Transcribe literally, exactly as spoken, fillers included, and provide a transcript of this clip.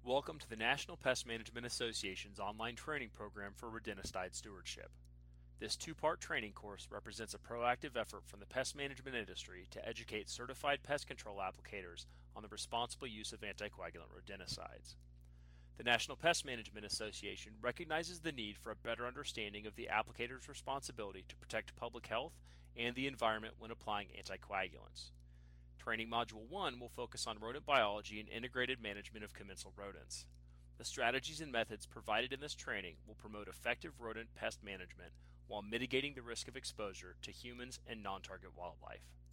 Welcome to the National Pest Management Association's online training program for rodenticide stewardship. This two-part training course represents a proactive effort from the pest management industry to educate certified pest control applicators on the responsible use of anticoagulant rodenticides. The National Pest Management Association recognizes the need for a better understanding of the applicator's responsibility to protect public health and the environment when applying anticoagulants. Training Module one will focus on rodent biology and integrated management of commensal rodents. The strategies and methods provided in this training will promote effective rodent pest management while mitigating the risk of exposure to humans and non-target wildlife.